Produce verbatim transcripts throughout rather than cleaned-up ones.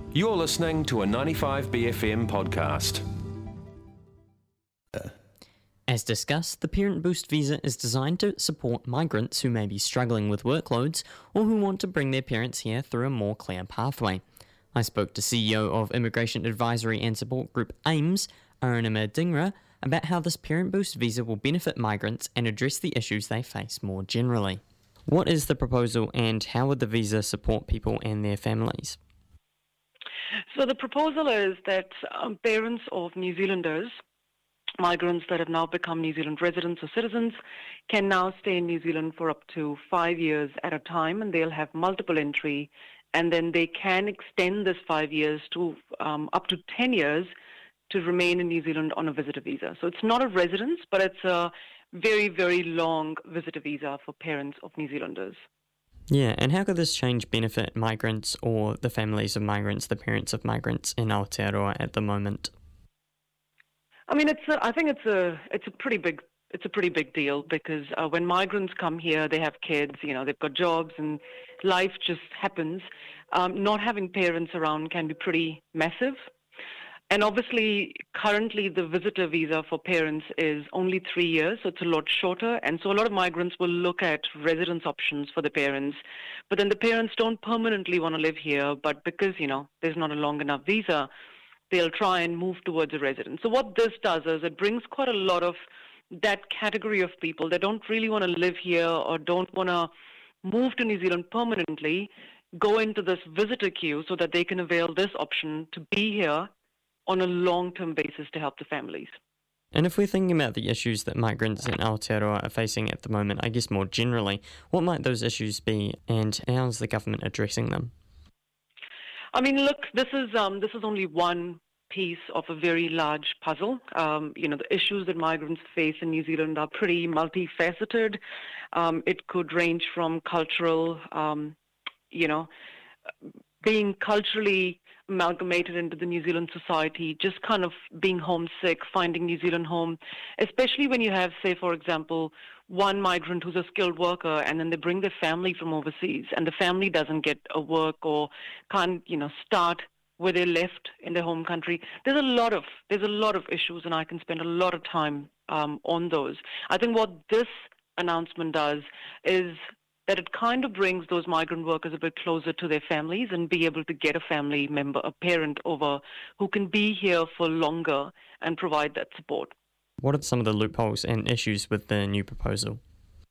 You're listening to a ninety-five B F M podcast. As discussed, the Parent Boost visa is designed to support migrants who may be struggling with workloads or who want to bring their parents here through a more clear pathway. I spoke to C E O of Immigration Advisory and Support Group AIMS, Arunima Dhingra, about how this Parent Boost visa will benefit migrants and address the issues they face more generally. What is the proposal and how would the visa support people and their families? So the proposal is that um, parents of New Zealanders, migrants that have now become New Zealand residents or citizens, can now stay in New Zealand for up to five years at a time, and they'll have multiple entry, and then they can extend this five years to um, up to ten years to remain in New Zealand on a visitor visa. So it's not a residence, but it's a very, very long visitor visa for parents of New Zealanders. Yeah, and how could this change benefit migrants or the families of migrants, the parents of migrants in Aotearoa at the moment? I mean, it's a, I think it's a it's a pretty big it's a pretty big deal because uh, when migrants come here, they have kids, you know, they've got jobs, and life just happens. Um, not having parents around can be pretty massive. And obviously, currently the visitor visa for parents is only three years, so it's a lot shorter. And so a lot of migrants will look at residence options for the parents. But then the parents don't permanently want to live here, but because, you know, there's not a long enough visa, they'll try and move towards a residence. So what this does is it brings quite a lot of that category of people that don't really want to live here or don't want to move to New Zealand permanently, go into this visitor queue so that they can avail this option to be here on a long-term basis to help the families. And if we're thinking about the issues that migrants in Aotearoa are facing at the moment, I guess more generally, what might those issues be and how's the government addressing them? I mean, look, this is um, this is only one piece of a very large puzzle. Um, you know, the issues that migrants face in New Zealand are pretty multifaceted. Um, it could range from cultural, um, you know, being culturally amalgamated into the New Zealand society, just kind of being homesick, finding New Zealand home, especially when you have, say, for example, one migrant who's a skilled worker and then they bring their family from overseas and the family doesn't get a work or can't, you know, start where they left in their home country. There's a lot of there's a lot of issues, and I can spend a lot of time um, on those. I think what this announcement does is that it kind of brings those migrant workers a bit closer to their families and be able to get a family member, a parent over who can be here for longer and provide that support. What are some of the loopholes and issues with the new proposal?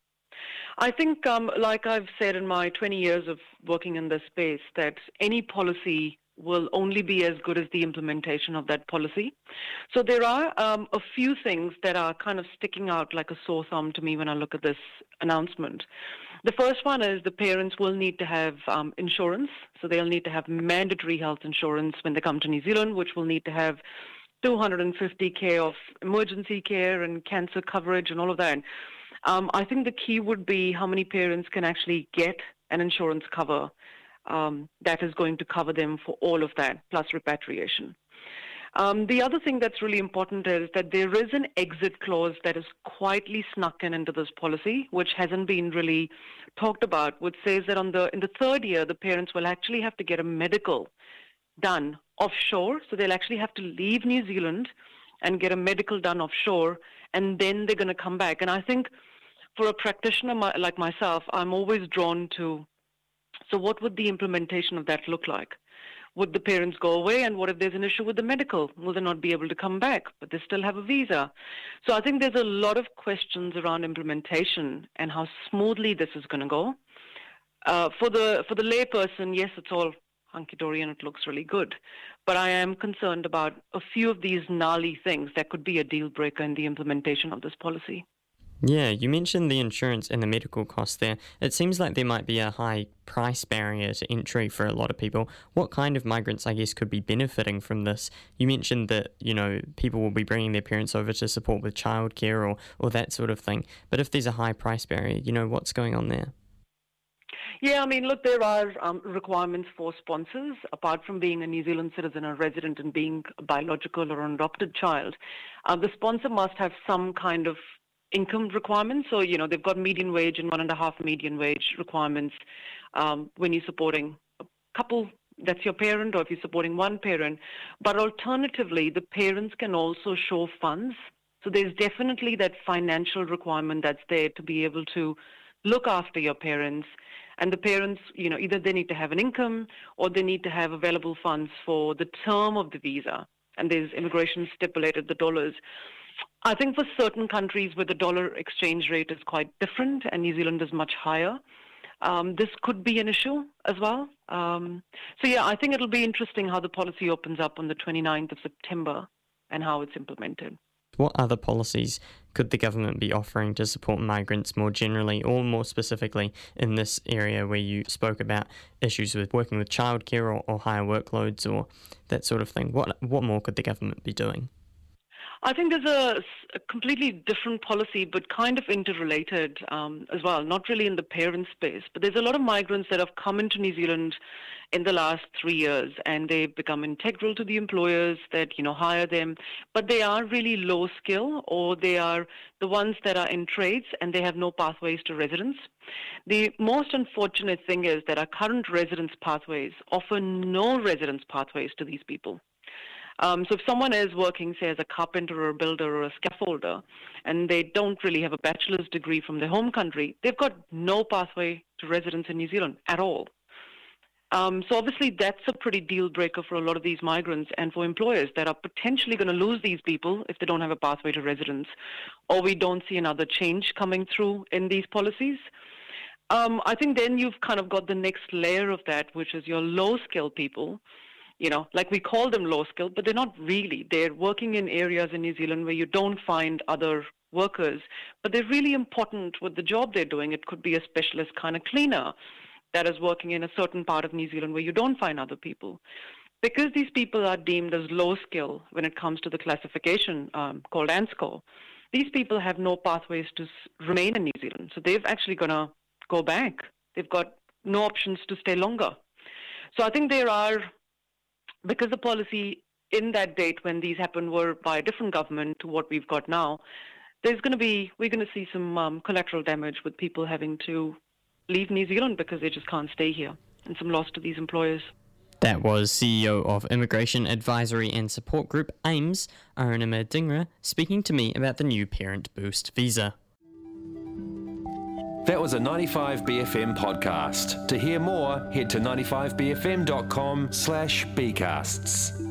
I think, um, like I've said in my twenty years of working in this space, that any policy will only be as good as the implementation of that policy. So there are um, a few things that are kind of sticking out like a sore thumb to me when I look at this announcement. The first one is the parents will need to have um, insurance. So they'll need to have mandatory health insurance when they come to New Zealand, which will need to have two hundred fifty K of emergency care and cancer coverage and all of that. Um, I think the key would be how many parents can actually get an insurance cover um, that is going to cover them for all of that, plus repatriation. Um, the other thing that's really important is that there is an exit clause that is quietly snuck in into this policy, which hasn't been really talked about, which says that on the in the third year, the parents will actually have to get a medical done offshore. So they'll actually have to leave New Zealand and get a medical done offshore, and then they're going to come back. And I think for a practitioner like myself, I'm always drawn to, so what would the implementation of that look like? Would the parents go away, and what if there's an issue with the medical? Will they not be able to come back, but they still have a visa? So I think there's a lot of questions around implementation and how smoothly this is going to go. Uh, for the for the layperson, yes, it's all hunky-dory and it looks really good. But I am concerned about a few of these gnarly things that could be a deal breaker in the implementation of this policy. Yeah, you mentioned the insurance and the medical costs there. It seems like there might be a high price barrier to entry for a lot of people. What kind of migrants, I guess, could be benefiting from this? You mentioned that, you know, people will be bringing their parents over to support with childcare or, or that sort of thing. But if there's a high price barrier, you know, what's going on there? Yeah, I mean, look, there are um, requirements for sponsors, apart from being a New Zealand citizen or resident and being a biological or an adopted child. Uh, the sponsor must have some kind of income requirements. So, you know, they've got median wage and one and a half median wage requirements um, when you're supporting a couple that's your parent, or if you're supporting one parent. But alternatively, the parents can also show funds. So there's definitely that financial requirement that's there to be able to look after your parents. And the parents, you know, either they need to have an income or they need to have available funds for the term of the visa. And there's immigration stipulated the dollars. I think for certain countries where the dollar exchange rate is quite different and New Zealand is much higher, um, this could be an issue as well. Um, so, yeah, I think it'll be interesting how the policy opens up on the twenty-ninth of September and how it's implemented. What other policies could the government be offering to support migrants more generally or more specifically in this area where you spoke about issues with working with childcare or, or higher workloads or that sort of thing? What what more could the government be doing? I think there's a, a completely different policy, but kind of interrelated um, as well, not really in the parent space. But there's a lot of migrants that have come into New Zealand in the last three years, and they've become integral to the employers that, you know, hire them. But they are really low skill, or they are the ones that are in trades, and they have no pathways to residence. The most unfortunate thing is that our current residence pathways offer no residence pathways to these people. Um, so if someone is working, say, as a carpenter or a builder or a scaffolder, and they don't really have a bachelor's degree from their home country, they've got no pathway to residence in New Zealand at all. Um, so obviously that's a pretty deal breaker for a lot of these migrants and for employers that are potentially going to lose these people if they don't have a pathway to residence, or we don't see another change coming through in these policies. Um, I think then you've kind of got the next layer of that, which is your low-skilled people. You know, like we call them low-skilled, but they're not really. They're working in areas in New Zealand where you don't find other workers, but they're really important with the job they're doing. It could be a specialist kind of cleaner that is working in a certain part of New Zealand where you don't find other people. Because these people are deemed as low-skill when it comes to the classification um, called ANSCO, these people have no pathways to s- remain in New Zealand. So they've actually going to go back. They've got no options to stay longer. So I think there are... Because the policy in that date when these happened were by a different government to what we've got now, there's going to be, we're going to see some um, collateral damage with people having to leave New Zealand because they just can't stay here, and some loss to these employers. That was C E O of Immigration Advisory and Support Group AIMS, Arunima Dhingra, speaking to me about the new Parent Boost visa. That was a ninety-five B F M podcast. To hear more, head to ninety-five b f m dot com slash b casts.